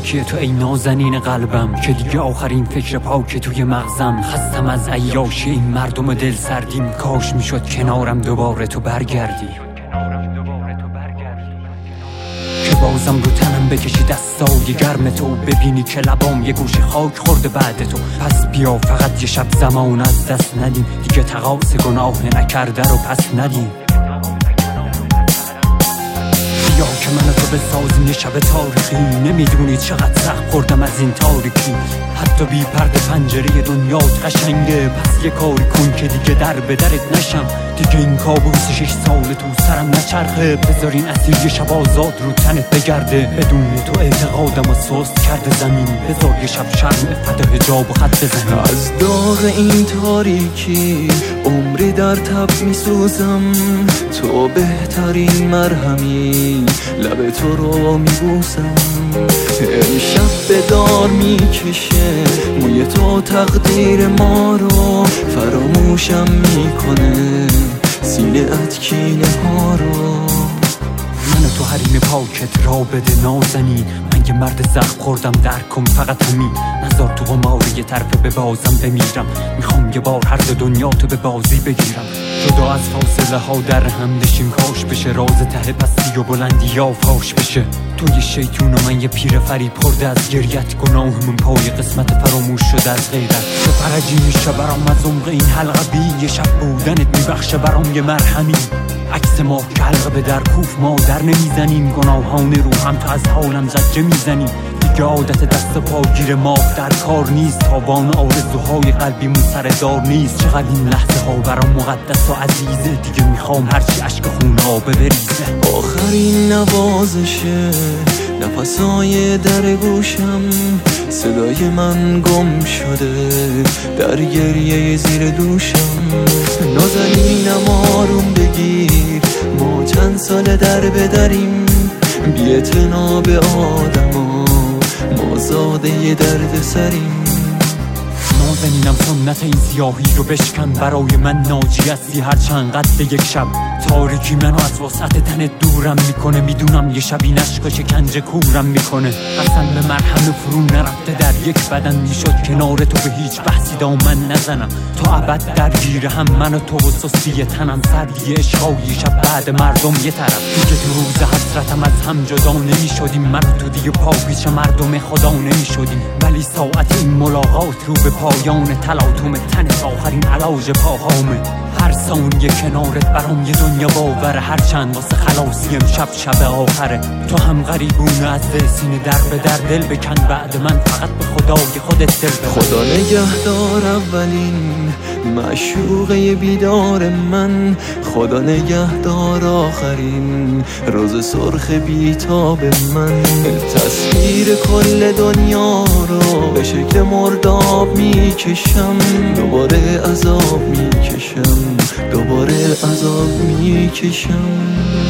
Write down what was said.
خاکی تو ای نازنین قلبم که دیگه آخرین فکر پاک توی مغزم. خستم از عیاشی این مردم دل سردیم، کاش میشد کنارم دوباره تو برگردی، که بازم رو تنم بکشی دستای گرم تو، ببینی که لبام یه گوشه خاک خورده بعد تو. پس بیا فقط یه شب زمان از دست ندیم، دیگه تقاص گناه نکرده رو پس ندیم. یا که منو تو بسازیم یه شب تاریخی، نمیدونی چقدر سخت خوردم از این تاریکی. حتی بی پرده پنجره دنیات قشنگه، پس یه کاری کن که دیگه در به درت نشم. دیگه این کابوس 6 سال تو سرم نچرخه، بذارین اسیر یه شب آزاد رو تنت بگرده. بدون تو اعتقادم و سست کرده زمین، بذار یه شب شرم افت و حجاب و خط بزنیم. از داغ این تاریکی عمری در تب میسوزم، تو بهترین مرهمی، لب تو رو میبوسم. امشب به دار میکشه موی تو تقدیر ما رو، فراموشم میکنه سینه ات کینه ها رو. من تو حریم پاکت را بده نازنین، من یه مرد زخم خوردم درکم فقط همین. نذار تو قمار یه طرف به بازم بمیرم، میخوام یه بار هر دو دنیا تو به بازی بگیرم. جدا از فاصله ها در هم دشیم، کاش بشه راز ته پستی و بلندی یا فاش بشه. تو یه شیطون و من یه پیر فریب خورده از گریت، گناهمون پای قسمت فراموش شده از غیرت. تو فرجی میشه برام از عمق این حلقه بی، یه شب بودنت میبخشه برام یه مرهمی. عکس ما که حلقه به در کوف ما در نمیزنیم، گناهان رو هم تو از حالم زجه میزنیم. دیگه عادت دست پاگیر ما در کار نیست، تابان آرزوهای قلبیمون سردار نیست. چقدر این لحظه ها برام مقدس و عزیزه، دیگه میخوام هرچی عشق خون ها بریزه. آخرین نوازشه نفسای در گوشم، صدای من گم شده در گریه زیر دوشم. نازنینم آروم بگیر، ما چند سال در بدریم، بی اعتنا به آدما، ما زاده درد سریم. نازنینم سنت این سیاهی رو بشکن، برای من ناجی هستی هر چند قد یک شب. تاریکی منو از وسعت تنت دورم میکنه، میدونم یه شب این عشق شکنجه کورم میکنه. قسم به مرهم فرو نرفته در یک بدن، میشد کنار تو به هیچ بحثی دامن نزنم. تا ابد درگیر هم من و تو و سستی تنم، سردی عشقای شب بعد مردم یه طرف. دیگه تو روز حسرتم از هم جدا نمیشدیم، من و تو دیگه پا پیش مردم خدا نمیشدیم. ولی ساعت این ملاقات رو به پایان تلاطم تنت آخرین علاج پاهامه. هر ثانیه کنارت برام یه دنیا باوره، هر چند واسه خلاصی امشب شب آخره. تو هم غریبونه از دل سینه در به در دل بکن، بعد من فقط به خدای خودت دل ببند. خدا نگهدار اولین معشوقه بیدار من، خدا نگهدار آخرین روز سرخ بیتاب من. تصویر کل دنیا رو به شکل مرداب میکشم، دوباره عذاب میکشم، دوباره عذاب میکشم.